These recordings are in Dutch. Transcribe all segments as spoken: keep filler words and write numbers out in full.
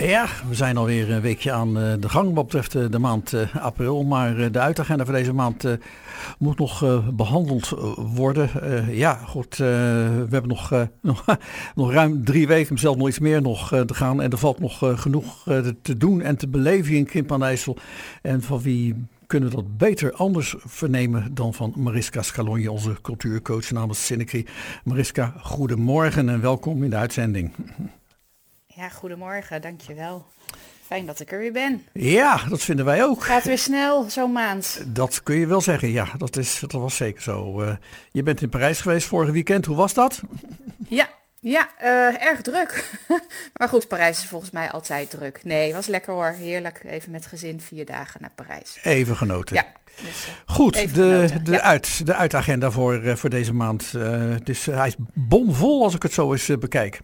Ja, we zijn alweer een weekje aan uh, de gang wat betreft uh, de maand uh, april. Maar uh, de uitagenda voor deze maand uh, moet nog uh, behandeld uh, worden. Uh, ja, goed, uh, we hebben nog, uh, nog, nog ruim drie weken, zelfs nog iets meer nog uh, te gaan. En er valt nog uh, genoeg uh, te doen en te beleven in Krimpen aan de IJssel. En van wie kunnen we dat beter anders vernemen dan van Mariska Scalonje, onze cultuurcoach namens Synecry. Mariska, goedemorgen en welkom in de uitzending. Ja, goedemorgen, dankjewel. Fijn dat ik er weer ben. Ja, dat vinden wij ook. Gaat weer snel, zo'n maand. Dat kun je wel zeggen, ja, dat, is, dat was zeker zo. Uh, je bent in Parijs geweest vorig weekend, hoe was dat? Ja, ja uh, erg druk. Maar goed, Parijs is volgens mij altijd druk. Nee, was lekker hoor, heerlijk. Even met gezin, vier dagen naar Parijs. Even genoten. Ja. Dus, uh, Goed, de, genoten. de, Ja. uit, de uitagenda voor, uh, voor deze maand. Uh, dus uh, hij is bomvol als ik het zo eens uh, bekijk.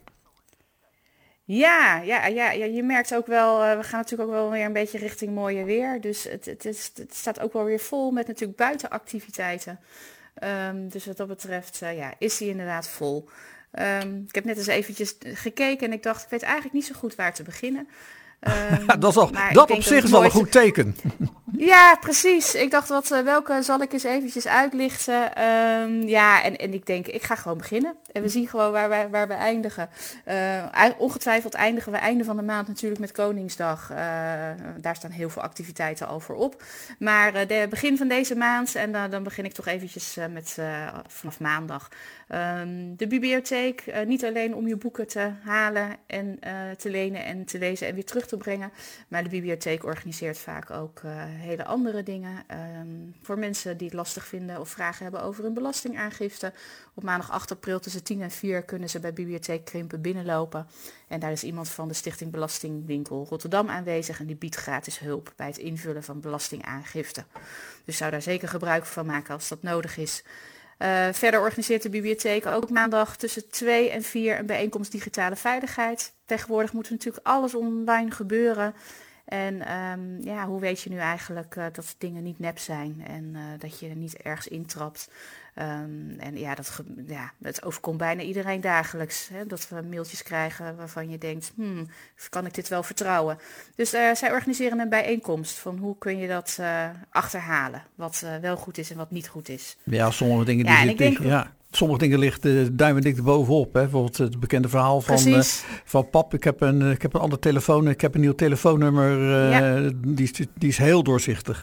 Ja, ja, ja, ja, je merkt ook wel, uh, we gaan natuurlijk ook wel weer een beetje richting mooie weer. Dus het, het, is, het staat ook wel weer vol met natuurlijk buitenactiviteiten. Um, dus wat dat betreft uh, ja, is die inderdaad vol. Um, ik heb net eens eventjes gekeken en ik dacht, ik weet eigenlijk niet zo goed waar te beginnen. Um, ja, dat is al, dat op zich is al een goed teken. Ja, precies. Ik dacht, wat, welke zal ik eens eventjes uitlichten. Um, ja, en, en ik denk, ik ga gewoon beginnen. En we zien gewoon waar, waar, waar we eindigen. Uh, ongetwijfeld eindigen we einde van de maand natuurlijk met Koningsdag. Uh, daar staan heel veel activiteiten al voor op. Maar uh, de begin van deze maand, en uh, dan begin ik toch eventjes uh, met uh, vanaf maandag. Um, de bibliotheek, uh, niet alleen om je boeken te halen en uh, te lenen en te lezen en weer terug te brengen. Maar de bibliotheek organiseert vaak ook uh, hele andere dingen. Um, voor mensen die het lastig vinden of vragen hebben over hun belastingaangifte. Op maandag acht april tussen tien en vier kunnen ze bij Bibliotheek Krimpen binnenlopen. En daar is iemand van de Stichting Belastingwinkel Rotterdam aanwezig. En die biedt gratis hulp bij het invullen van belastingaangifte. Dus zou daar zeker gebruik van maken als dat nodig is. Uh, verder organiseert de bibliotheek ook maandag tussen twee en vier een bijeenkomst digitale veiligheid. Tegenwoordig moet natuurlijk alles online gebeuren. En um, ja, hoe weet je nu eigenlijk uh, dat dingen niet nep zijn en uh, dat je er niet ergens intrapt. Um, en ja, dat ge- ja, het overkomt bijna iedereen dagelijks. Hè, dat we mailtjes krijgen waarvan je denkt, hmm, kan ik dit wel vertrouwen? Dus uh, zij organiseren een bijeenkomst van hoe kun je dat uh, achterhalen. Wat uh, wel goed is en wat niet goed is. Ja, sommige dingen die ja, zitten... Denk... Ja. Sommige dingen ligt uh, duimen dik bovenop. Hè? Bijvoorbeeld het bekende verhaal van, uh, van pap. Ik heb, een, ik heb een ander telefoon. Ik heb een nieuw telefoonnummer. Uh, ja. die, is, die is heel doorzichtig.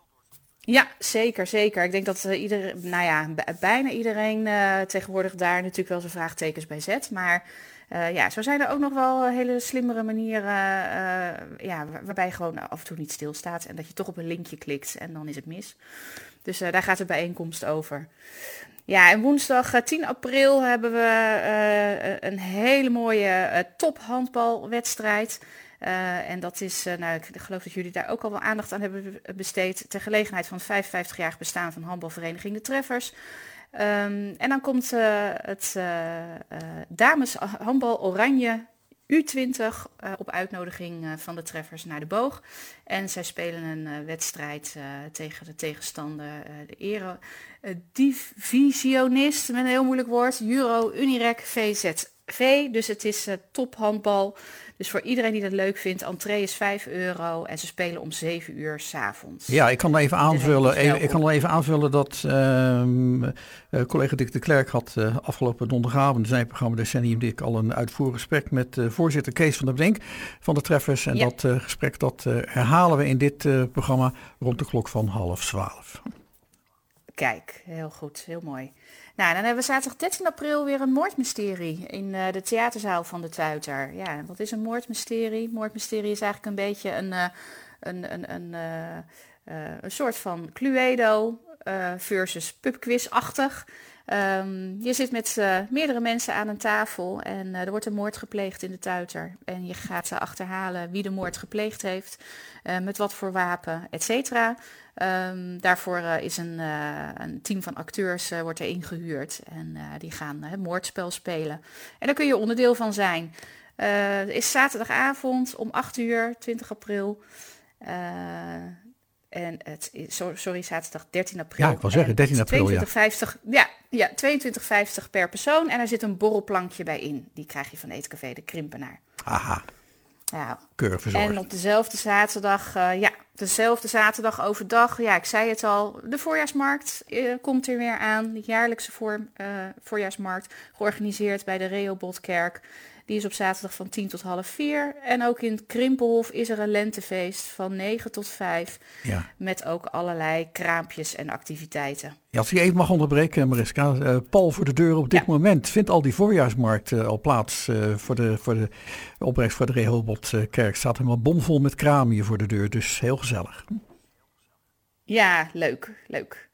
Ja, zeker, zeker. Ik denk dat uh, iedereen, nou ja, b- bijna iedereen uh, tegenwoordig daar natuurlijk wel zijn vraagtekens bij zet. Maar uh, ja, zo zijn er ook nog wel hele slimmere manieren uh, ja, waar, waarbij je gewoon af en toe niet stilstaat. En dat je toch op een linkje klikt en dan is het mis. Dus uh, daar gaat de bijeenkomst over. Ja, en woensdag tien april hebben we uh, een hele mooie uh, tophandbalwedstrijd. Uh, en dat is, uh, nou, ik geloof dat jullie daar ook al wel aandacht aan hebben besteed, ter gelegenheid van het vijfenvijftigjarig bestaan van handbalvereniging De Treffers. Um, en dan komt uh, het uh, uh, dameshandbal Oranje U twintig uh, op uitnodiging uh, van De Treffers naar de Boog. En zij spelen een uh, wedstrijd uh, tegen de tegenstander, uh, de ere uh, divisionist, met een heel moeilijk woord, Euro Unirec V Z V. Dus het is uh, tophandbal. Dus voor iedereen die dat leuk vindt, entree is vijf euro en ze spelen om zeven uur 's avonds. Ja, ik kan even aanvullen, even, ik kan nog even aanvullen dat uh, uh, collega Dick de Klerk had uh, afgelopen donderdagavond in zijn programma Decennium Dik al een uitvoerig gesprek met uh, voorzitter Kees van der Brink van De Treffers. En ja. dat uh, gesprek dat uh, herhalen we in dit uh, programma rond de klok van half twaalf. Kijk, heel goed, heel mooi. Nou, dan hebben we zaterdag dertien april weer een moordmysterie in uh, de theaterzaal van de Tuiter. Ja, wat is een moordmysterie? Moordmysterie is eigenlijk een beetje een, uh, een, een, een, uh, uh, een soort van Cluedo uh, versus pubquiz-achtig. Um, je zit met uh, meerdere mensen aan een tafel en uh, er wordt een moord gepleegd in de Tuiter. En je gaat uh, achterhalen wie de moord gepleegd heeft, uh, met wat voor wapen, et cetera. Um, daarvoor uh, is een, uh, een team van acteurs uh, wordt er ingehuurd en uh, die gaan het uh, moordspel spelen. En daar kun je onderdeel van zijn. Uh, het is zaterdagavond om acht uur, twintig april. Uh, En het is, sorry, zaterdag dertien april. Ja, ik wil zeggen dertien april, tweeëntwintig vijftig, ja. Ja, tweeëntwintig vijftig per persoon. En er zit een borrelplankje bij in. Die krijg je van Eetcafé De Krimpenaar. Aha. Ja. keurig verzorgd. En op dezelfde zaterdag, uh, ja, dezelfde zaterdag overdag, ja, ik zei het al, de voorjaarsmarkt uh, komt er weer aan. De jaarlijkse voor, uh, voorjaarsmarkt, georganiseerd bij de Rehobothkerk. Die is op zaterdag van tien tot half vier. En ook in het Krimpelhof is er een lentefeest van negen tot vijf. Ja. Met ook allerlei kraampjes en activiteiten. Ja, als ik even mag onderbreken, Mariska. Uh, Paul voor de deur op dit ja. moment. Vindt al die voorjaarsmarkt uh, al plaats uh, voor de, voor de opbrengst voor de Rehobothkerk. Staat helemaal bomvol met kramen hier voor de deur. Dus heel gezellig. Ja, leuk. Leuk.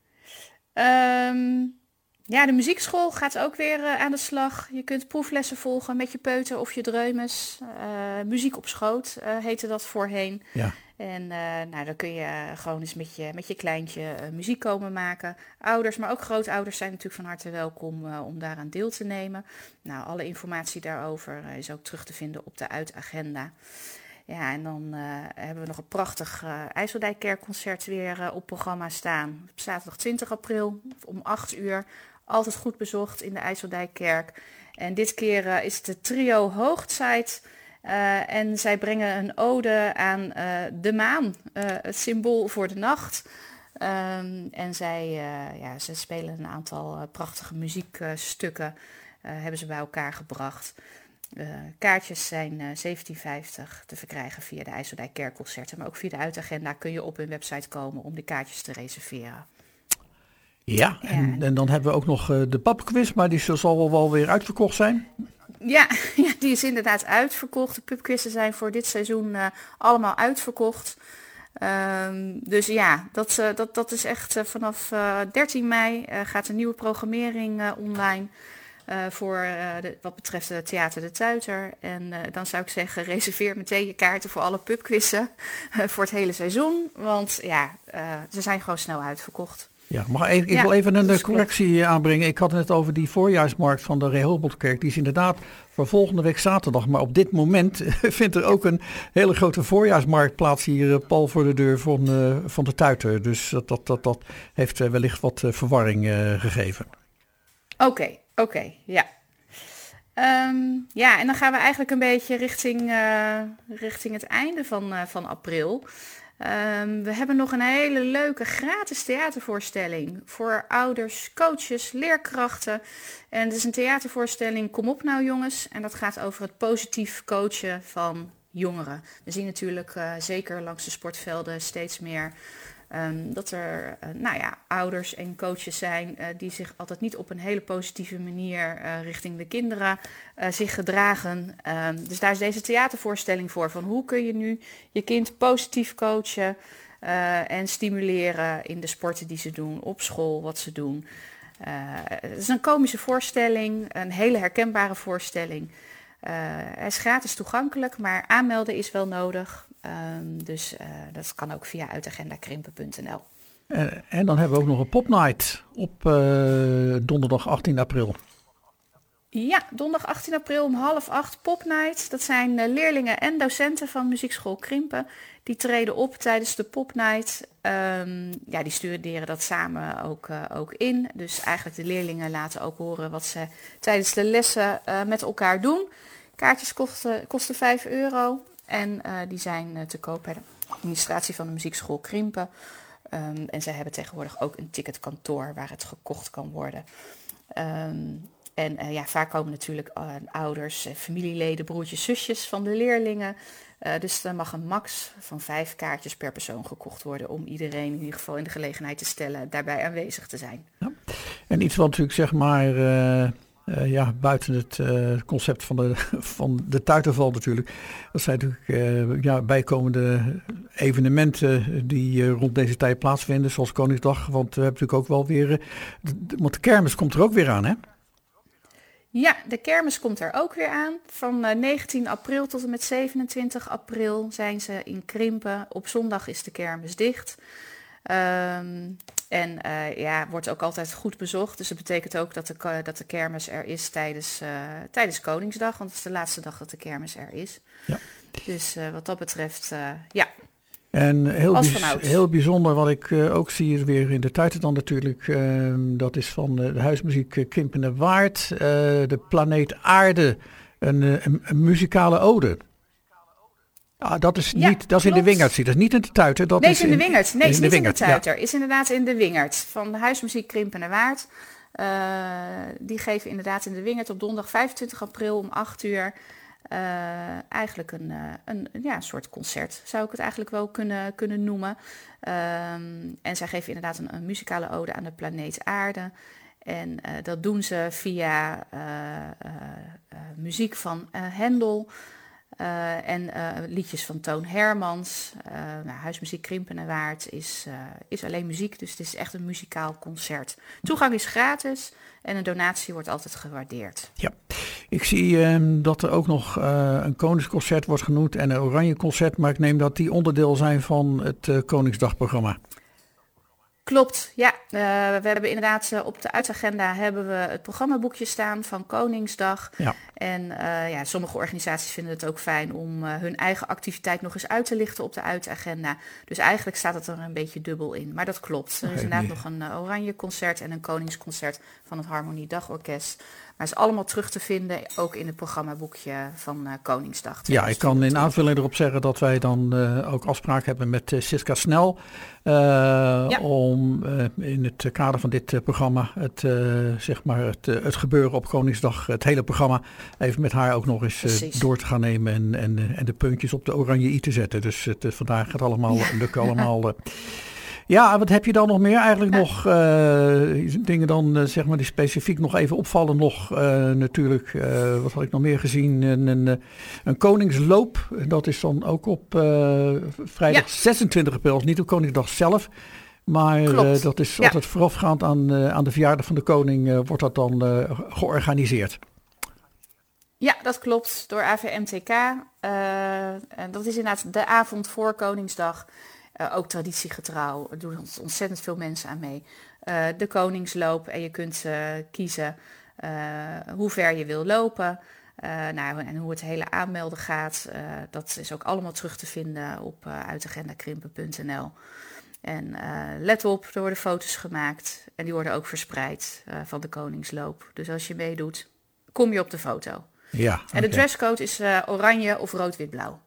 Um... Ja, de muziekschool gaat ook weer uh, aan de slag. Je kunt proeflessen volgen met je peuter of je dreumes. Uh, muziek op schoot uh, heette dat voorheen. Ja. En uh, nou, dan kun je uh, gewoon eens met je, met je kleintje uh, muziek komen maken. Ouders, maar ook grootouders zijn natuurlijk van harte welkom uh, om daaraan deel te nemen. Nou, alle informatie daarover uh, is ook terug te vinden op de uitagenda. Ja, en dan uh, hebben we nog een prachtig uh, IJsseldijkkerkconcert weer uh, op programma staan. Op zaterdag twintig april om acht uur. Altijd goed bezocht in de IJsseldijkkerk. En dit keer uh, is het de trio Hoogtijd. Uh, en zij brengen een ode aan uh, de maan, uh, het symbool voor de nacht. Um, en zij uh, ja, ze spelen een aantal uh, prachtige muziekstukken, uh, hebben ze bij elkaar gebracht. Uh, kaartjes zijn uh, zeventien vijftig te verkrijgen via de IJsseldijkkerkconcerten. Maar ook via de uitagenda kun je op hun website komen om de kaartjes te reserveren. Ja, ja. En, en dan hebben we ook nog uh, de pubquiz, maar die zal wel, wel weer uitverkocht zijn. Ja, ja, die is inderdaad uitverkocht. De pubquizzen zijn voor dit seizoen uh, allemaal uitverkocht. Um, dus ja, dat, uh, dat, dat is echt uh, vanaf uh, dertien mei uh, gaat een nieuwe programmering uh, online. Uh, voor uh, de, wat betreft het Theater de Tuiter. En uh, dan zou ik zeggen, reserveer meteen je kaarten voor alle pubquizzen uh, voor het hele seizoen. Want ja, uh, ze zijn gewoon snel uitverkocht. Ja, maar ik, ik ja, wil even een correctie klopt. aanbrengen. Ik had het net over die voorjaarsmarkt van de Rehobothkerk. Die is inderdaad voor volgende week zaterdag. Maar op dit moment vindt er ook een hele grote voorjaarsmarkt plaats hier, Paul, voor de deur van, uh, van de Tuiter. Dus dat, dat, dat, dat heeft uh, wellicht wat uh, verwarring uh, gegeven. Oké, okay, oké, okay, ja. Um, ja, en dan gaan we eigenlijk een beetje richting, uh, richting het einde van, uh, van april. Um, we hebben nog een hele leuke gratis theatervoorstelling voor ouders, coaches, leerkrachten. En het is een theatervoorstelling Kom op nou jongens. En dat gaat over het positief coachen van jongeren. We zien natuurlijk uh, zeker langs de sportvelden steeds meer um, dat er uh, nou ja, ouders en coaches zijn uh, die zich altijd niet op een hele positieve manier uh, richting de kinderen uh, zich gedragen. Um, dus daar is deze theatervoorstelling voor. Van hoe kun je nu je kind positief coachen uh, en stimuleren in de sporten die ze doen, op school wat ze doen. Uh, het is een komische voorstelling, een hele herkenbare voorstelling. Uh, hij is gratis toegankelijk, maar aanmelden is wel nodig. Um, dus uh, dat kan ook via uitagendakrimpen punt n l. En, en dan hebben we ook nog een popnight op uh, donderdag achttien april. Ja, donderdag achttien april om half acht popnight. Dat zijn uh, leerlingen en docenten van muziekschool Krimpen. Die treden op tijdens de popnight. Um, ja, die studeren dat samen ook, uh, ook in. Dus eigenlijk de leerlingen laten ook horen wat ze tijdens de lessen uh, met elkaar doen. Kaartjes kosten, kosten vijf euro. En uh, die zijn uh, te koop bij de administratie van de muziekschool Krimpen. Um, en zij hebben tegenwoordig ook een ticketkantoor waar het gekocht kan worden. Um, en uh, ja, vaak komen natuurlijk uh, ouders, uh, familieleden, broertjes, zusjes van de leerlingen. Uh, dus er mag een max van vijf kaartjes per persoon gekocht worden om iedereen in ieder geval in de gelegenheid te stellen daarbij aanwezig te zijn. Ja. En iets wat natuurlijk zeg maar uh, uh, ja, buiten het uh, concept van de, van de Tuiter valt natuurlijk. Dat zijn natuurlijk uh, ja, bijkomende evenementen die uh, rond deze tijd plaatsvinden, zoals Koningsdag. Want we hebben natuurlijk ook wel weer, uh, de, want de kermis komt er ook weer aan, hè? Ja, de kermis komt er ook weer aan. Van uh, negentien april tot en met zevenentwintig april zijn ze in Krimpen. Op zondag is de kermis dicht. Um, en uh, ja, wordt ook altijd goed bezocht. Dus dat betekent ook dat de, dat de kermis er is tijdens, uh, tijdens Koningsdag. Want het is de laatste dag dat de kermis er is. Ja. Dus uh, wat dat betreft, uh, ja... En heel, bijz- heel bijzonder wat ik uh, ook zie is weer in de Tuiter dan natuurlijk. Uh, dat is van uh, de huismuziek uh, Krimpen en Waard. Uh, de planeet Aarde. Een, uh, een, een muzikale ode. Ah, dat is, Ja, niet, dat is in de klopt. Wingerts. Dat is niet in de Tuiter. Dat Nee, is is in de Wingert. Nee, in is de niet in de Wingert, ja. Tuiter. Is inderdaad in de Wingert. Van de Huismuziek Krimpen en Waard. Uh, die geven inderdaad in de Wingert op donderdag vijfentwintig april om acht uur... Uh, eigenlijk een, uh, een, ja, een soort concert, zou ik het eigenlijk wel kunnen, kunnen noemen. Um, en zij geven inderdaad een, een muzikale ode aan de planeet Aarde. En uh, dat doen ze via uh, uh, uh, muziek van uh, Hendel... Uh, en uh, liedjes van Toon Hermans. Uh, nou, Huismuziek Krimpen en Waard is, uh, is alleen muziek, dus het is echt een muzikaal concert. Toegang is gratis en een donatie wordt altijd gewaardeerd. Ja, ik zie uh, dat er ook nog uh, een Koningsconcert wordt genoemd en een Oranje Concert, maar ik neem dat die onderdeel zijn van het uh, Koningsdagprogramma. Klopt, ja. Uh, we hebben inderdaad uh, op de uitagenda hebben we het programmaboekje staan van Koningsdag. Ja. En uh, ja, sommige organisaties vinden het ook fijn om uh, hun eigen activiteit nog eens uit te lichten op de uitagenda. Dus eigenlijk staat het er een beetje dubbel in. Maar dat klopt. Er is inderdaad nog een uh, Oranje Concert en een Koningsconcert van het Harmonie Dagorkest. Maar het is allemaal terug te vinden, ook in het programmaboekje van uh, Koningsdag. Ja, ik kan in aanvulling erop zeggen dat wij dan uh, ook afspraak hebben met uh, Siska Snel. Uh, ja. Om uh, in het kader van dit uh, programma, het, uh, zeg maar het, uh, het gebeuren op Koningsdag, het hele programma, even met haar ook nog eens uh, door te gaan nemen en, en, en de puntjes op de oranje i te zetten. Dus het, uh, vandaag gaat allemaal ja. lukken allemaal. Uh, Ja, wat heb je dan nog meer? Eigenlijk ja. nog uh, dingen dan, uh, zeg maar, die specifiek nog even opvallen nog. Uh, natuurlijk, uh, wat had ik nog meer gezien? Een, een, een koningsloop. Dat is dan ook op uh, vrijdag ja. zesentwintig april. Niet op Koningsdag zelf. Maar uh, dat is ja. altijd voorafgaand aan, uh, aan de verjaardag van de koning. Uh, wordt dat dan uh, georganiseerd. Ja, dat klopt. Door A V M T K. Uh, en dat is inderdaad de avond voor Koningsdag. Uh, ook traditiegetrouw, er doen ontzettend veel mensen aan mee. Uh, de koningsloop en je kunt uh, kiezen uh, hoe ver je wil lopen. Uh, nou, en hoe het hele aanmelden gaat, uh, dat is ook allemaal terug te vinden op uh, uitagendakrimpen punt n l. En uh, let op, er worden foto's gemaakt en die worden ook verspreid uh, van de koningsloop. Dus als je meedoet, kom je op de foto. Ja, okay. En de dresscode is uh, oranje of rood-wit-blauw.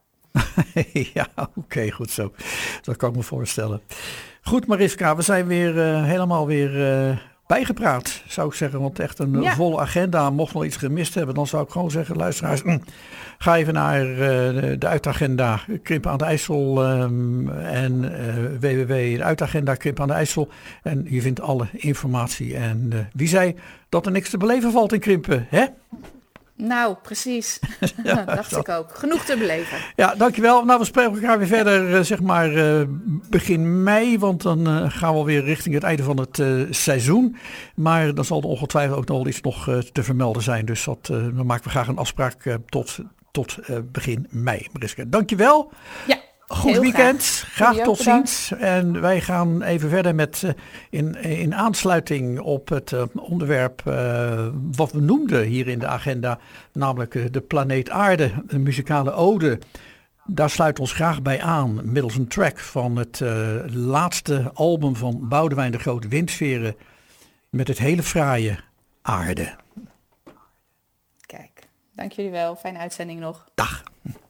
Ja, oké, okay, goed zo. Dat kan ik me voorstellen. Goed, Mariska, we zijn weer uh, helemaal weer uh, bijgepraat, zou ik zeggen. Want echt een ja. volle agenda. Mocht nog iets gemist hebben, dan zou ik gewoon zeggen, luisteraars, ga even naar uh, de, de uitagenda Krimpen aan de IJssel um, en uh, w w w punt uitagenda Krimpen aan de IJssel. En je vindt alle informatie. En uh, wie zei dat er niks te beleven valt in Krimpen, hè? Nou, precies. Ja, dacht dat. ik ook. Genoeg te beleven. Ja, dankjewel. Nou, we spreken elkaar weer verder, uh, zeg maar, uh, begin mei. Want dan uh, gaan we alweer richting het einde van het uh, seizoen. Maar dan zal er ongetwijfeld ook nog wel iets nog uh, te vermelden zijn. Dus dat, uh, dan maken we graag een afspraak uh, tot, tot uh, begin mei. Mariska, dankjewel. Ja. Goed weekend, graag, graag tot ziens. En wij gaan even verder met uh, in, in aansluiting op het uh, onderwerp uh, wat we noemden hier in de agenda, namelijk uh, de planeet Aarde, een muzikale ode. Daar sluit ons graag bij aan middels een track van het uh, laatste album van Boudewijn de Groot, Windsferen, met het hele fraaie Aarde. Kijk, dank jullie wel. Fijne uitzending nog. Dag.